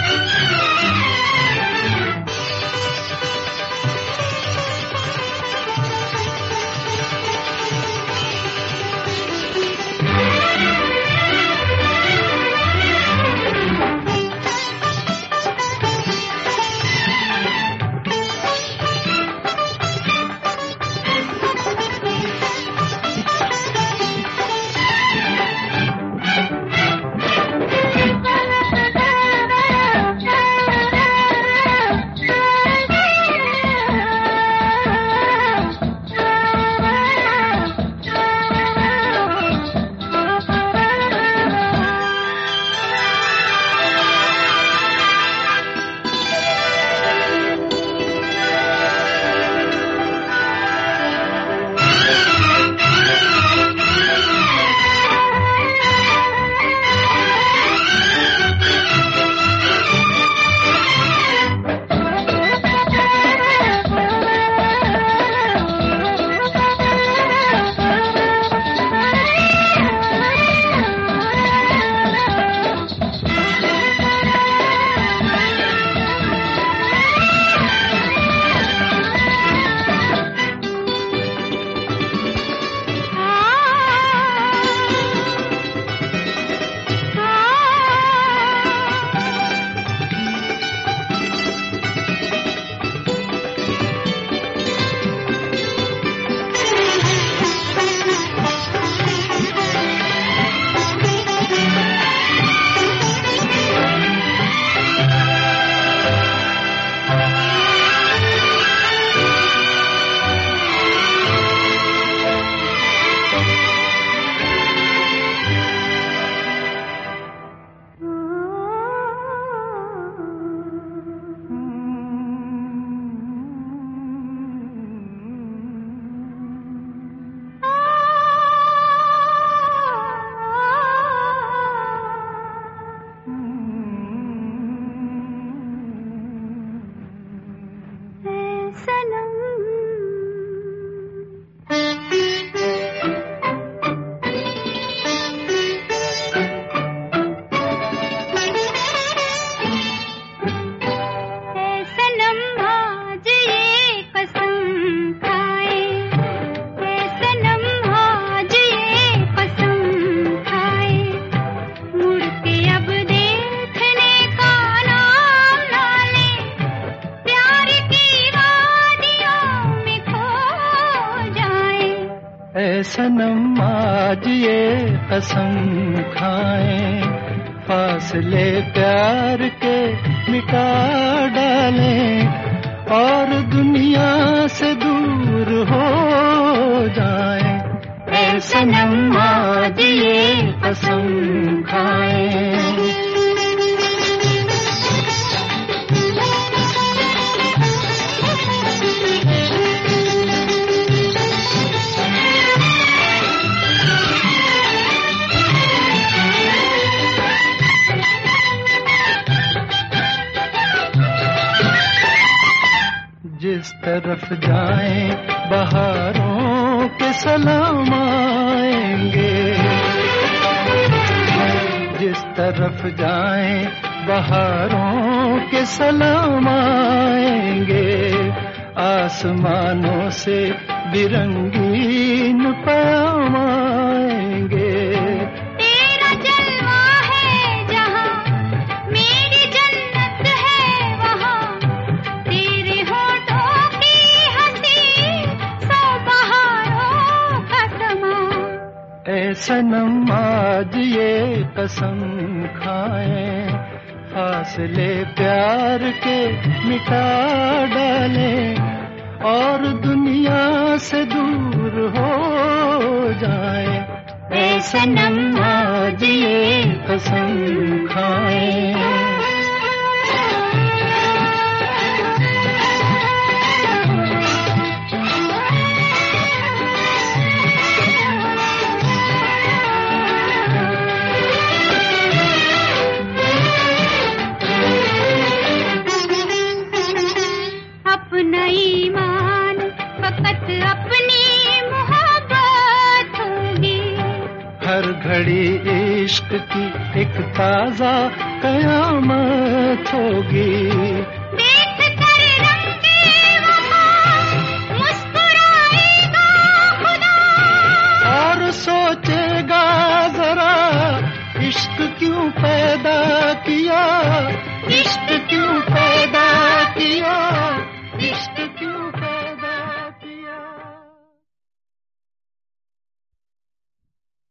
सनम आज ये कसम खाएं, फासले प्यार के मिटा डालें और दुनिया से दूर हो जाएं। ऐ सनम आज ये कसम खाएं। जिस तरफ जाएं बहारों के सलाम आएंगे, जिस तरफ जाएं बहारों के सलाम आएंगे, आसमानों से बिरंगीन पैगाम आएंगे। ऐ सनम आज ये कसम खाएं, फासले प्यार के मिटा डालें और दुनिया से दूर हो जाएं। ऐ सनम आज ये कसम खाएं। हर घड़ी इश्क की एक ताजा कयामत होगी। देख कर रंगे वफा मुस्कुराएगा खुदा, और सोचेगा जरा इश्क क्यों पैदा किया, इश्क क्यों पैदा